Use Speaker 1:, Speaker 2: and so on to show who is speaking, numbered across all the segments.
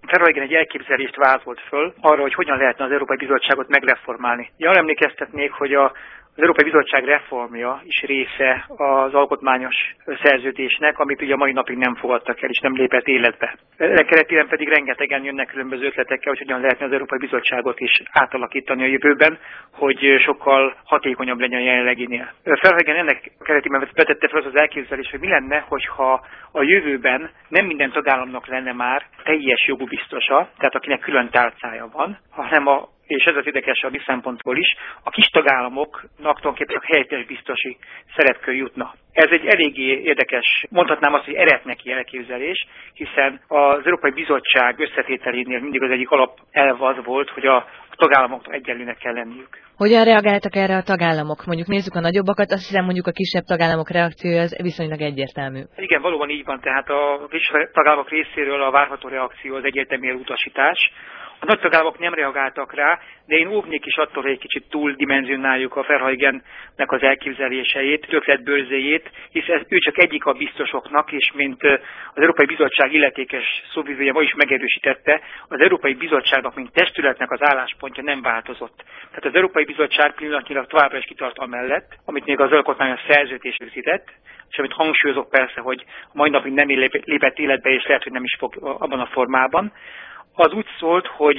Speaker 1: Verheugen egy elképzelést vázolt föl arra, hogy hogyan lehetne az Európai Bizottságot megreformálni. Arra emlékeztetnék, hogy az Európai Bizottság reformja is része az alkotmányos szerződésnek, amit ugye a mai napig nem fogadtak el és nem lépett életbe. Ennek keretében pedig rengetegen jönnek különböző ötletekkel, hogy hogyan lehetne az Európai Bizottságot is átalakítani a jövőben, hogy sokkal hatékonyabb legyen a jelenleginél. Verheugen ennek keretében vetette fel az elképzelés, hogy mi lenne, hogyha a jövőben nem minden tagállamnak lenne már teljes jogú biztosa, tehát akinek külön tálcája van, hanem és ez az érdekes a mi szempontból is, a kis tagállamoknak tulajdonképpen csak helyettes biztosi szerepkör jutna. Ez egy eléggé érdekes, mondhatnám azt, hogy eretneki elképzelés, hiszen az Európai Bizottság összetételénél mindig az egyik alapelv az volt, hogy a tagállamoknak egyenlőnek kell lenniük.
Speaker 2: Hogyan reagáltak erre a tagállamok? Mondjuk nézzük a nagyobbakat, azt hiszem mondjuk a kisebb tagállamok reakciója az viszonylag egyértelmű.
Speaker 1: Igen, valóban így van, tehát a kisebb tagállamok részéről a várható reakció az egyértelmű utasítás. A nagy tagállamok nem reagáltak rá, de én óvnék is attól, hogy egy kicsit túldimenzionáljuk a Verheugennek az elképzeléseit, ötletbőrzéjét, hiszen ő csak egyik a biztosoknak, és mint az Európai Bizottság illetékes szóvivője ma is megerősítette, az Európai Bizottságnak, mint testületnek az álláspontja nem változott. Tehát az Európai Bizottság pillanatnyilag továbbra is kitart amellett, amit még az alkotmányos szerződés rögzített, és amit hangsúlyozok persze, hogy a mai napig nem lépett életbe, és lehet, hogy nem is fog abban a formában. Az úgy szólt, hogy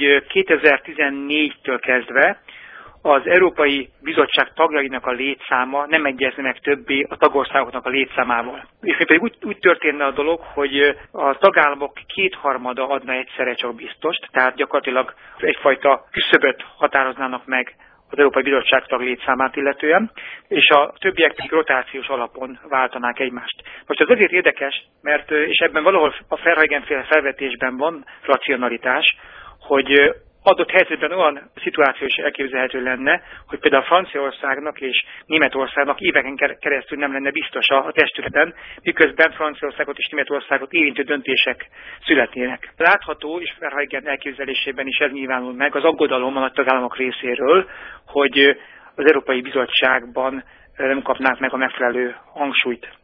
Speaker 1: 2014-től kezdve az Európai Bizottság tagjainak a létszáma nem egyezne meg többé a tagországoknak a létszámával. És pedig úgy történne a dolog, hogy a tagállamok kétharmada adna egyszerre csak biztost, tehát gyakorlatilag egyfajta küszöböt határoznának meg az Európai Bizottság tag létszámát illetően, és a többiek pedig rotációs alapon váltanák egymást. Most ez azért érdekes, mert és ebben valahol a Verheugen-féle felvetésben van racionalitás, hogy adott helyzetben olyan szituáció is elképzelhető lenne, hogy például Franciaországnak és Németországnak éveken keresztül nem lenne biztosa a testületen, miközben Franciaországot és Németországot érintő döntések születnének. Látható, és Verheugen elképzelésében is ez nyilvánul meg, az aggodalom a nagy tagállamok részéről, hogy az Európai Bizottságban nem kapnák meg a megfelelő hangsúlyt.